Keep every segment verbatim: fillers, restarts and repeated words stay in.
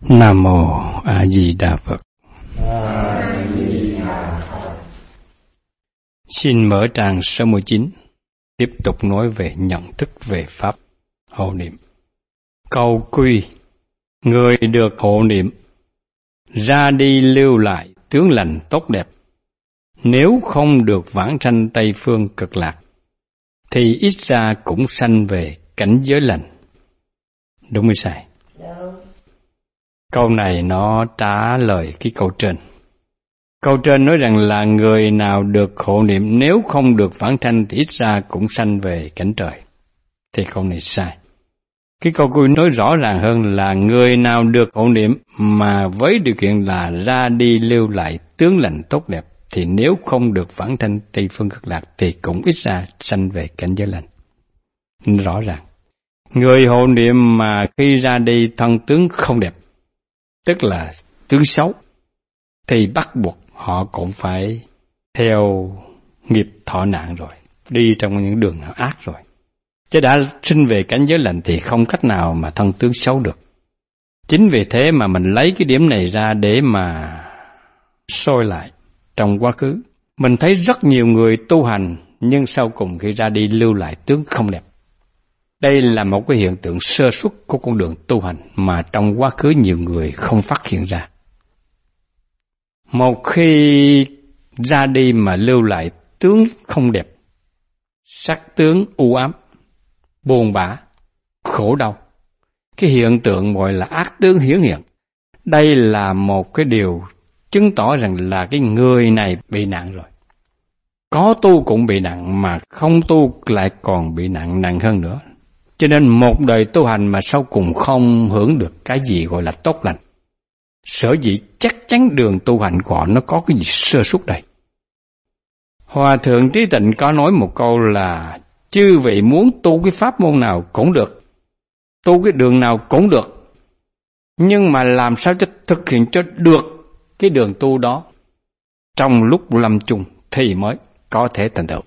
Nam Mô A Di Đà Phật. Xin mở trang sáu mươi chín, tiếp tục nói về nhận thức về Pháp hộ niệm. Câu quy: người được hộ niệm, ra đi lưu lại tướng lành tốt đẹp. Nếu không được vãng sanh Tây Phương Cực Lạc, thì ít ra cũng sanh về cảnh giới lành. Đúng hay sai? Đúng. Câu này nó trả lời cái câu trên. Câu trên nói rằng là người nào được hộ niệm nếu không được vãng sanh thì ít ra cũng sanh về cảnh trời. Thì câu này sai. Cái câu cuối nói rõ ràng hơn là người nào được hộ niệm mà với điều kiện là ra đi lưu lại tướng lành tốt đẹp, thì nếu không được vãng sanh Tây Phương Cực Lạc thì cũng ít ra sanh về cảnh giới lành. Rõ ràng. Người hộ niệm mà khi ra đi thân tướng không đẹp, tức là tướng xấu, thì bắt buộc họ cũng phải theo nghiệp thọ nạn rồi, đi trong những đường ác rồi. Chứ đã sinh về cảnh giới lành thì không cách nào mà thân tướng xấu được. Chính vì thế mà mình lấy cái điểm này ra để mà soi lại trong quá khứ. Mình thấy rất nhiều người tu hành nhưng sau cùng khi ra đi lưu lại tướng không đẹp. Đây là một cái hiện tượng sơ suất của con đường tu hành mà trong quá khứ nhiều người không phát hiện ra. Một khi ra đi mà lưu lại tướng không đẹp, sắc tướng u ám, buồn bã, khổ đau, cái hiện tượng gọi là ác tướng hiển hiện. Đây là một cái điều chứng tỏ rằng là cái người này bị nạn rồi. Có tu cũng bị nặng, mà không tu lại còn bị nặng nặng hơn nữa. Cho nên một đời tu hành mà sau cùng không hưởng được cái gì gọi là tốt lành. Sở dĩ chắc chắn đường tu hành của họ nó có cái gì sơ suất đây. Hòa thượng Trí Tịnh có nói một câu là: chư vị muốn tu cái pháp môn nào cũng được, tu cái đường nào cũng được, nhưng mà làm sao cho thực hiện cho được cái đường tu đó trong lúc lâm chung thì mới có thể thành tựu.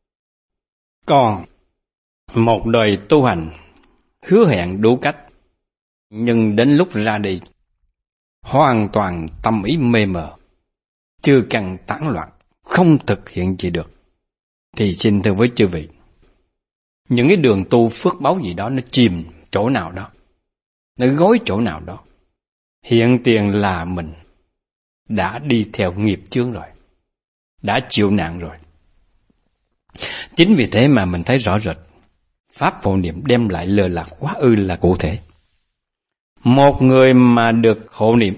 Còn một đời tu hành hứa hẹn đủ cách, nhưng đến lúc ra đi hoàn toàn tâm ý mê mờ, chưa cần tán loạn, không thực hiện gì được, thì xin thưa với chư vị, những cái đường tu phước báu gì đó nó chìm chỗ nào đó, nó gối chỗ nào đó, hiện tiền là mình đã đi theo nghiệp chướng rồi, đã chịu nạn rồi. Chính vì thế mà mình thấy rõ rệt pháp hộ niệm đem lại lợi lạc quá ư là cụ thể. Một người mà được hộ niệm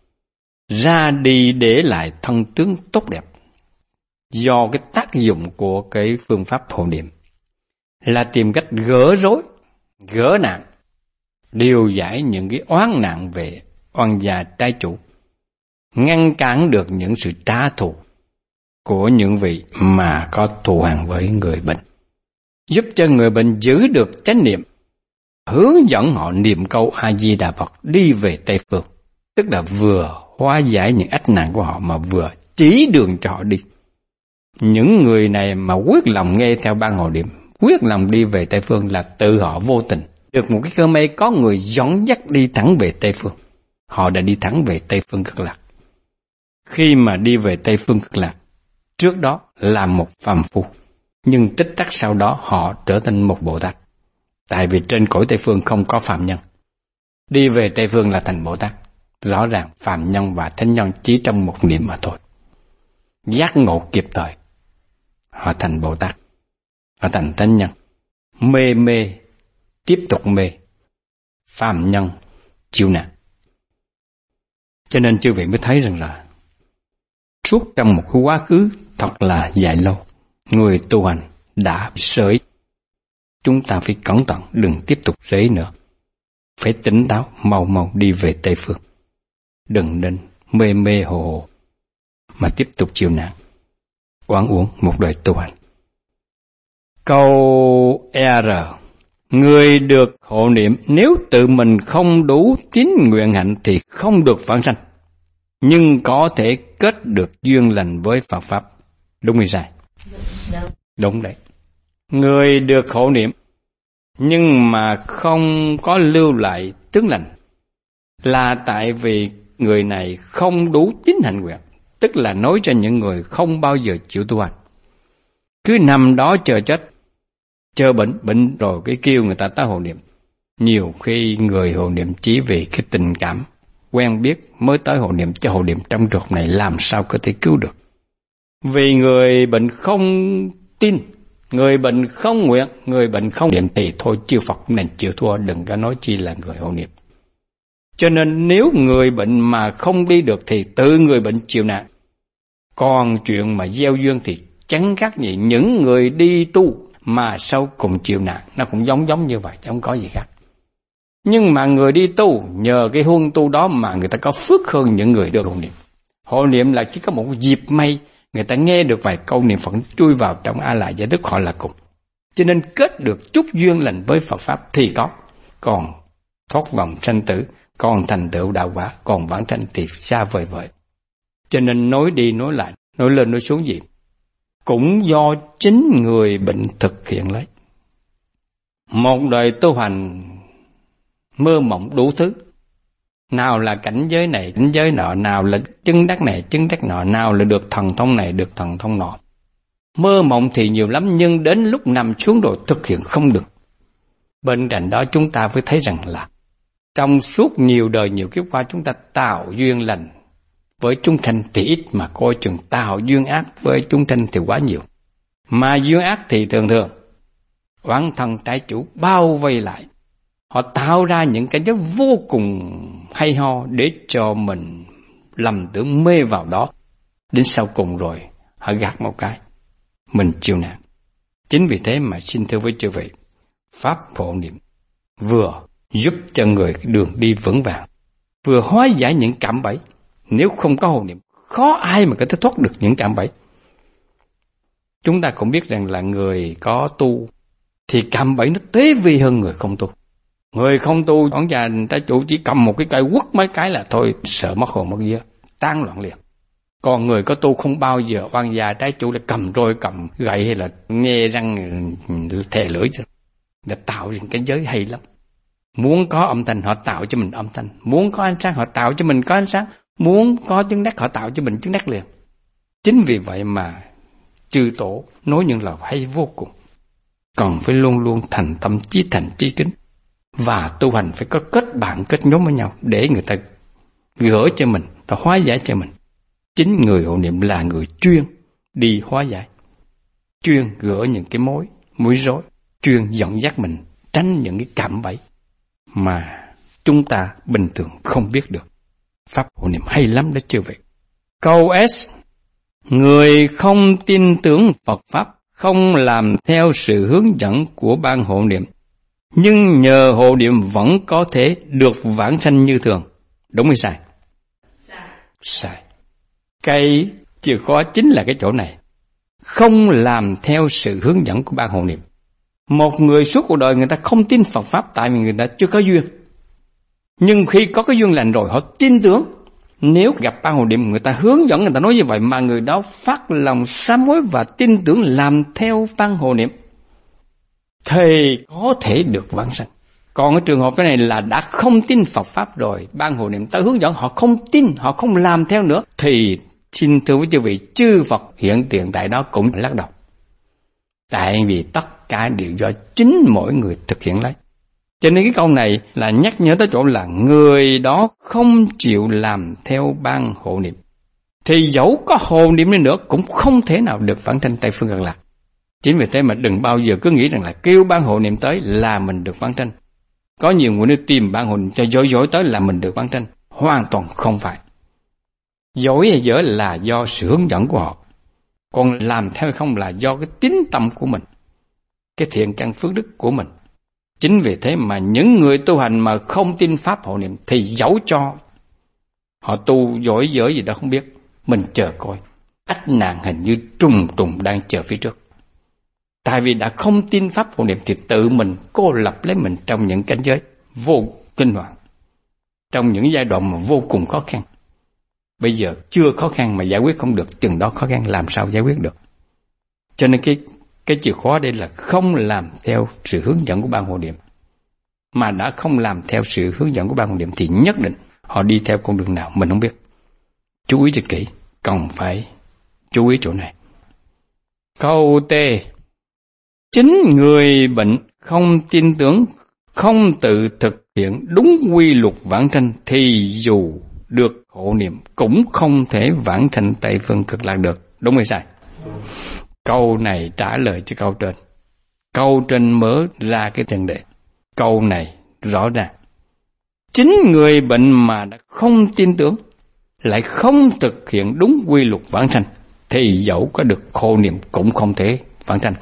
ra đi để lại thân tướng tốt đẹp, do cái tác dụng của cái phương pháp hộ niệm là tìm cách gỡ rối, gỡ nạn, điều giải những cái oán nạn về oan gia trái chủ, ngăn cản được những sự trả thù của những vị mà có thù hằn với người bệnh, giúp cho người bệnh giữ được chánh niệm, hướng dẫn họ niệm câu A Di Đà Phật đi về Tây Phương, tức là vừa hóa giải những ách nạn của họ mà vừa chỉ đường cho họ đi. Những người này mà quyết lòng nghe theo ban hộ niệm, quyết lòng đi về Tây Phương là tự họ vô tình được một cái cơ may có người dẫn dắt đi thẳng về Tây Phương. Họ đã đi thẳng về Tây Phương Cực Lạc. Khi mà đi về Tây Phương Cực Lạc, trước đó là một phàm phu, nhưng tích tắc sau đó họ trở thành một Bồ Tát. Tại vì trên cõi Tây Phương không có phàm nhân. Đi về Tây Phương là thành Bồ Tát. Rõ ràng phàm nhân và thánh nhân chỉ trong một niệm mà thôi. Giác ngộ kịp thời, họ thành Bồ Tát, họ thành thánh nhân. Mê mê, tiếp tục mê, phàm nhân chịu nạn. Cho nên chư vị mới thấy rằng là suốt trong một cái quá khứ thật là dài lâu, người tu hành đã sới. Chúng ta phải cẩn thận, đừng tiếp tục rễ nữa. Phải tỉnh táo, mau mau đi về Tây Phương. Đừng nên mê mê hồ hồ mà tiếp tục chịu nạn, oán uổng một đời tu hành. Câu R: người được hộ niệm nếu tự mình không đủ tín nguyện hạnh thì không được vãng sanh, nhưng có thể kết được duyên lành với Phật Pháp. Đúng hay sai? Đúng. Đúng đấy. Người được hộ niệm nhưng mà không có lưu lại tướng lành là tại vì người này không đủ tín hạnh nguyện, tức là nói cho những người không bao giờ chịu tu hành. Cứ nằm đó chờ chết, chờ bệnh, bệnh rồi cái kêu người ta tới hộ niệm. Nhiều khi người hộ niệm chỉ vì cái tình cảm, quen biết mới tới hộ niệm, cho hộ niệm trong trường hợp này làm sao có thể cứu được. Vì người bệnh không tin, người bệnh không nguyện, người bệnh không niệm thì thôi chư Phật cũng nên chịu thua, đừng có nói chi là người hộ niệm. Cho nên nếu người bệnh mà không đi được thì tự người bệnh chịu nạn. Còn chuyện mà gieo duyên thì chẳng khác gì những người đi tu mà sau cùng chịu nạn, nó cũng giống giống như vậy, không có gì khác. Nhưng mà người đi tu, nhờ cái huân tu đó mà người ta có phước hơn những người được hộ niệm. Hộ niệm là chỉ có một dịp may, người ta nghe được vài câu niệm Phật chui vào trong A Lại Gia Thức họ là cùng. Cho nên kết được chút duyên lành với Phật Pháp thì có. Còn thoát vòng sanh tử, còn thành tựu đạo quả, còn vãng sanh thì xa vời vời. Cho nên nói đi nói lại, nói lên nói xuống gì, cũng do chính người bệnh thực hiện lấy. Một đời tu hành mơ mộng đủ thứ. Nào là cảnh giới này, cảnh giới nọ, nào là chứng đắc này, chứng đắc nọ, nào là được thần thông này, được thần thông nọ. Mơ mộng thì nhiều lắm, nhưng đến lúc nằm xuống rồi thực hiện không được. Bên cạnh đó chúng ta phải thấy rằng là trong suốt nhiều đời, nhiều kiếp qua chúng ta tạo duyên lành với chúng sanh thì ít, mà coi chừng tạo duyên ác với chúng sanh thì quá nhiều. Mà duyên ác thì thường thường oán thân trái chủ bao vây lại. Họ tạo ra những cái chất vô cùng hay ho để cho mình lầm tưởng mê vào đó. Đến sau cùng rồi, họ gạt một cái, mình chịu nạn. Chính vì thế mà xin thưa với chư vị, Pháp hộ niệm vừa giúp cho người đường đi vững vàng, vừa hóa giải những cạm bẫy. Nếu không có hộ niệm, khó ai mà có thể thoát được những cạm bẫy. Chúng ta cũng biết rằng là người có tu thì cạm bẫy nó tế vi hơn người không tu. Người không tu, ông già trái chủ chỉ cầm một cái cây quất mấy cái là thôi, sợ mất hồn mất vía, tan loạn liền. Còn người có tu không bao giờ oan gia trái chủ là cầm roi, cầm gậy hay là nghe răng thè lưỡi, để tạo ra cái giới hay lắm. Muốn có âm thanh họ tạo cho mình âm thanh, muốn có ánh sáng họ tạo cho mình có ánh sáng, muốn có chứng đắc họ tạo cho mình chứng đắc liền. Chính vì vậy mà chư tổ nói những lời hay vô cùng. Còn phải luôn luôn thành tâm chí thành chí kính. Và tu hành phải có kết bạn, kết nhóm với nhau để người ta gỡ cho mình, ta hóa giải cho mình. Chính người hộ niệm là người chuyên đi hóa giải, chuyên gỡ những cái mối, mối rối, chuyên dẫn dắt mình tránh những cái cạm bẫy mà chúng ta bình thường không biết được. Pháp hộ niệm hay lắm đó chư vị. Câu S: người không tin tưởng Phật Pháp, không làm theo sự hướng dẫn của ban hộ niệm, nhưng nhờ hộ niệm vẫn có thể được vãng sanh như thường. Đúng hay sai? Sai. Sai. Cái chìa khóa chính là cái chỗ này. Không làm theo sự hướng dẫn của ban hộ niệm. Một người suốt cuộc đời người ta không tin Phật Pháp tại vì người ta chưa có duyên. Nhưng khi có cái duyên lành rồi họ tin tưởng. Nếu gặp ban hộ niệm người ta hướng dẫn, người ta nói như vậy mà người đó phát lòng sám hối và tin tưởng làm theo ban hộ niệm thì có thể được vãng sanh. Còn cái trường hợp cái này là đã không tin Phật Pháp rồi, ban hộ niệm tới hướng dẫn họ không tin, họ không làm theo nữa, thì xin thưa với chư vị, chư Phật hiện tiền tại đó cũng lắc đầu. Tại vì tất cả đều do chính mỗi người thực hiện lấy. Cho nên cái câu này là nhắc nhớ tới chỗ là người đó không chịu làm theo ban hộ niệm, thì dẫu có hộ niệm đi nữa cũng không thể nào được vãng sanh Tây Phương Cực Lạc. Chính vì thế mà đừng bao giờ cứ nghĩ rằng là kêu ban hộ niệm tới là mình được vãng sanh. Có nhiều người nếu tìm ban hộ niệm cho dối dối tới là mình được vãng sanh. Hoàn toàn không phải. Dối hay dở là do sự hướng dẫn của họ. Còn làm theo không là do cái tín tâm của mình, cái thiện căn phước đức của mình. Chính vì thế mà những người tu hành mà không tin Pháp hộ niệm thì dẫu cho họ tu giỏi dở gì đó không biết, mình chờ coi. Ách nạn hình như trùng trùng đang chờ phía trước. Tại vì đã không tin Pháp hộ niệm thì tự mình cô lập lấy mình trong những cảnh giới vô kinh hoàng, trong những giai đoạn mà vô cùng khó khăn. Bây giờ chưa khó khăn mà giải quyết không được, chừng đó khó khăn làm sao giải quyết được. Cho nên cái cái chìa khóa đây là không làm theo sự hướng dẫn của ban hộ niệm. Mà đã không làm theo sự hướng dẫn của ban hộ niệm thì nhất định họ đi theo con đường nào mình không biết. Chú ý cho kỹ, cần phải chú ý chỗ này. Câu T. Chính người bệnh không tin tưởng, không tự thực hiện đúng quy luật vãng sanh thì dù được hộ niệm cũng không thể vãng sanh Tây Phương Cực Lạc được. Đúng hay sai? Câu này trả lời cho câu trên. Câu trên mở ra cái tiền đề. Câu này rõ ràng. Chính người bệnh mà đã không tin tưởng, lại không thực hiện đúng quy luật vãng sanh, thì dẫu có được hộ niệm cũng không thể vãng sanh.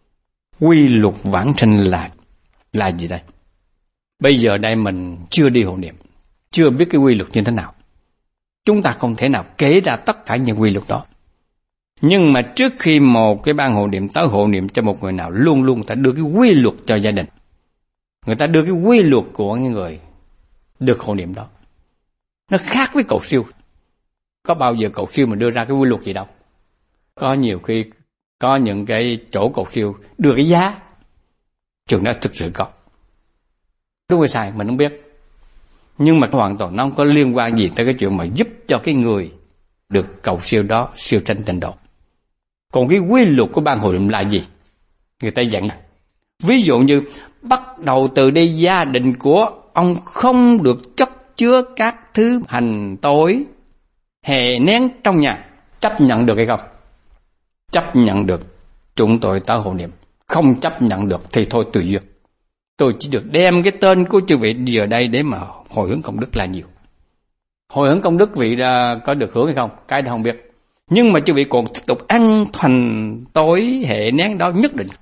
Quy luật vãng sanh là là gì đây? Bây giờ đây mình chưa đi hộ niệm, chưa biết cái quy luật như thế nào. Chúng ta không thể nào kể ra tất cả những quy luật đó. Nhưng mà trước khi một cái ban hộ niệm tới hộ niệm cho một người nào, luôn luôn người ta đưa cái quy luật cho gia đình. Người ta đưa cái quy luật của những người được hộ niệm đó. Nó khác với cầu siêu. Có bao giờ cầu siêu mà đưa ra cái quy luật gì đâu. Có nhiều khi có những cái chỗ cầu siêu đưa cái giá. Trường đó thực sự có. Đúng hay sai mình không biết. Nhưng mà hoàn toàn nó không có liên quan gì tới cái chuyện mà giúp cho cái người được cầu siêu đó siêu sanh tịnh độ. Còn cái quy luật của ban hộ niệm là gì? Người ta dặn. Ví dụ như bắt đầu từ đây gia đình của ông không được chất chứa các thứ hành tối, hè nén trong nhà. Chấp nhận được hay không? Chấp nhận được, chúng tôi tới hộ niệm. Không chấp nhận được thì thôi tùy duyên. Tôi chỉ được đem cái tên của chư vị đi ở đây để mà hồi hướng công đức là nhiều. Hồi hướng công đức vị có được hưởng hay không? Cái đó không biết. Nhưng mà chư vị còn tiếp tục ăn thành tối hệ nén đó nhất định.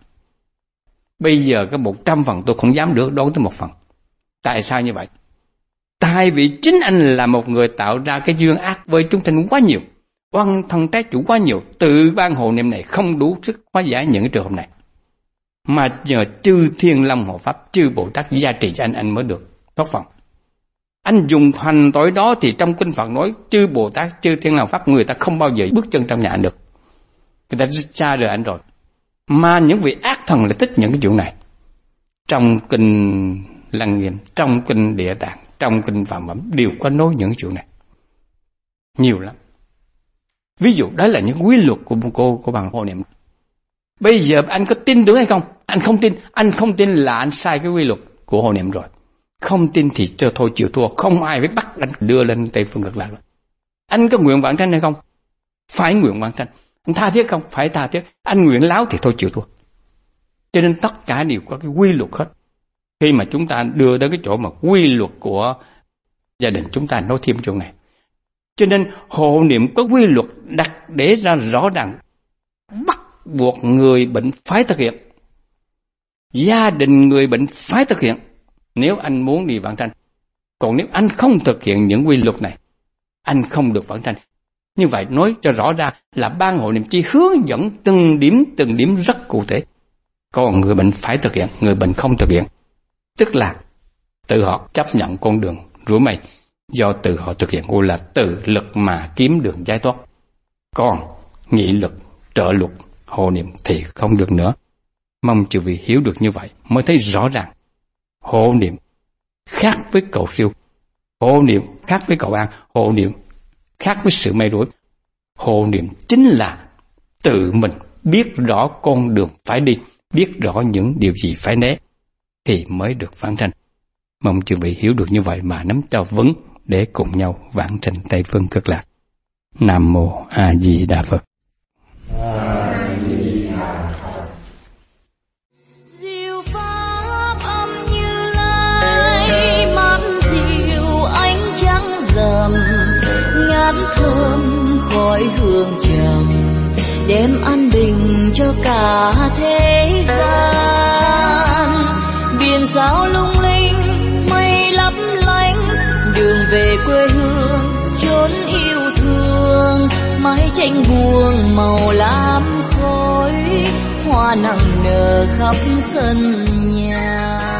Bây giờ cái một trăm phần tôi không dám được đón tới một phần. Tại sao như vậy? Tại vì chính anh là một người tạo ra cái duyên ác với chúng sanh quá nhiều. Oan thân trái chủ quá nhiều. Tự ban hộ niệm này không đủ sức hóa giải những cái trường hợp này. Mà nhờ chư Thiên Long Hộ Pháp, chư Bồ Tát gia trì cho anh, anh mới được thoát phần. Anh dùng hành tội đó thì trong kinh Phật nói chư Bồ Tát, chư Thiên Long Hộ Pháp, người ta không bao giờ bước chân trong nhà anh được. Người ta xa rời anh rồi. Mà những vị ác thần lại thích những cái chuyện này. Trong kinh Lăng Nghiêm, trong kinh Địa Tạng, trong kinh Phạm Phẩm đều có nói những chuyện này. Nhiều lắm. Ví dụ đó là những quy luật của cô của bằng hộ niệm. Bây giờ anh có tin tưởng hay không? Anh không tin, anh không tin là anh sai cái quy luật của hộ niệm rồi. Không tin thì cho thôi chịu thua, không ai phải bắt anh đưa lên Tây Phương Cực Lạc. Anh có nguyện vãng sanh hay không? Phải nguyện vãng sanh. Anh tha thiết không? Phải tha thiết. Anh nguyện láo thì thôi chịu thua. Cho nên tất cả đều có cái quy luật hết. Khi mà chúng ta đưa đến cái chỗ mà quy luật của gia đình, chúng ta nói thêm chỗ này. Cho nên hộ niệm có quy luật đặt để ra rõ ràng, bắt buộc người bệnh phải thực hiện. Gia đình người bệnh phải thực hiện nếu anh muốn đi vãng sanh. Còn nếu anh không thực hiện những quy luật này, anh không được vãng sanh. Như vậy nói cho rõ ra là ban hộ niệm chỉ hướng dẫn từng điểm từng điểm rất cụ thể. Còn người bệnh phải thực hiện, người bệnh không thực hiện, tức là tự họ chấp nhận con đường rủi mây do tự họ thực hiện, gọi là tự lực mà kiếm đường giải thoát. Còn nghị lực, trợ luật, hộ niệm thì không được nữa. Mong chư vị hiểu được như vậy mới thấy rõ ràng hộ niệm khác với cầu siêu, hộ niệm khác với cầu an, hộ niệm khác với sự may rủi. Hộ niệm chính là tự mình biết rõ con đường phải đi, biết rõ những điều gì phải né thì mới được vãng sanh. Mong chư vị hiểu được như vậy mà nắm cho vững để cùng nhau vãng sanh Tây Phương Cực Lạc. Nam Mô A Di Đà Phật. Diệu pháp âm Như Lai, mát dịu ánh trắng rằm, ngát thơm khói hương trầm, đem an bình cho cả thế gian. Biển sao lung linh, mây lấp lánh, đường về quê hương chốn yêu thương. Mái tranh buông màu lam khói, hoa nặng nở khắp sân nhà.